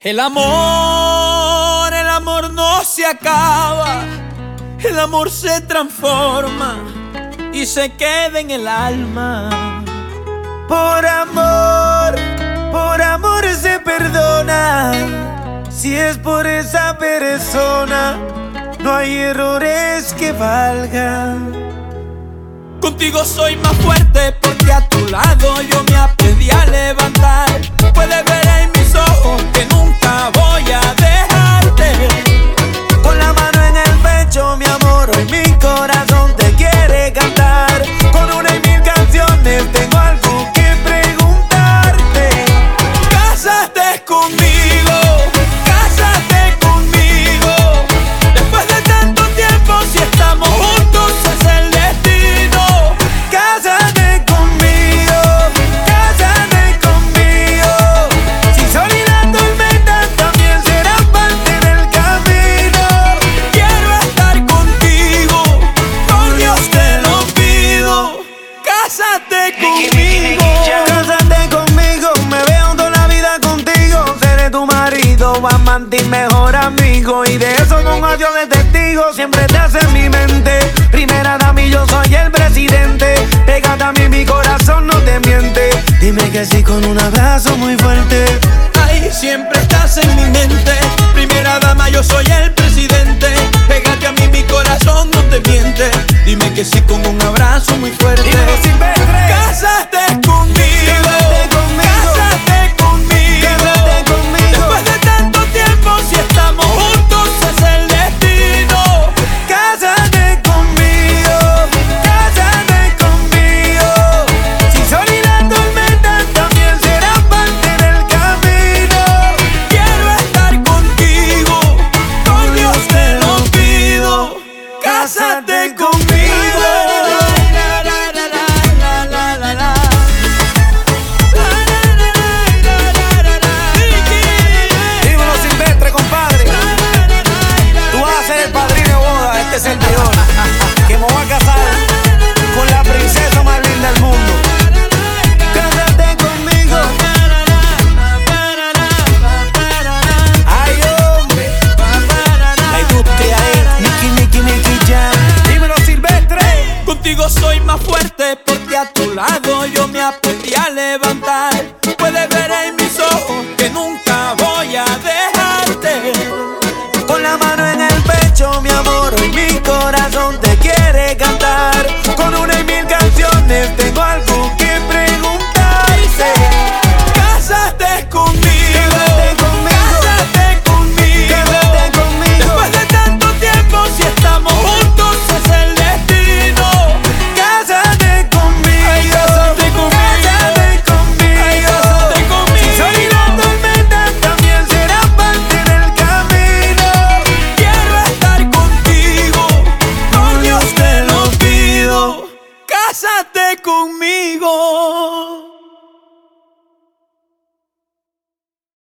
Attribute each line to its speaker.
Speaker 1: El amor no se acaba, el amor se transforma y se queda en el alma.
Speaker 2: Por amor se perdona. Si es por esa persona, no hay errores que valgan.
Speaker 1: Contigo soy más fuerte porque a tu lado yo me aprendí a levantar. Puedes ver en mis ojos que nunca voy a dejarte.
Speaker 2: Con la mano en el pecho, mi amor, hoy mi corazón te quiere cantar. Con una y mil canciones tengo algo que preguntarte.
Speaker 1: Cásate conmigo, cásate conmigo. Después de tanto tiempo, si estamos juntos es el destino.
Speaker 2: Cásate conmigo, cásate conmigo. Si sol y la tormenta también serán parte del camino.
Speaker 1: Quiero estar contigo, por Dios te lo pido. Cásate conmigo.
Speaker 2: Cásate conmigo, me veo toda la vida contigo. Seré tu marido, amante y mejor amigo. Y de eso con adiós de testigo, siempre te hace en mi mente. Primera dama y yo soy el presidente. Pégate a mí, mi corazón no te miente. Dime que sí con un abrazo muy fuerte.
Speaker 1: Ay, siempre estás en mi mente. Primera dama, yo soy el presidente. Pégate a mí, mi corazón no te miente. Dime que sí con un abrazo muy fuerte.
Speaker 2: Dímelo sin ver.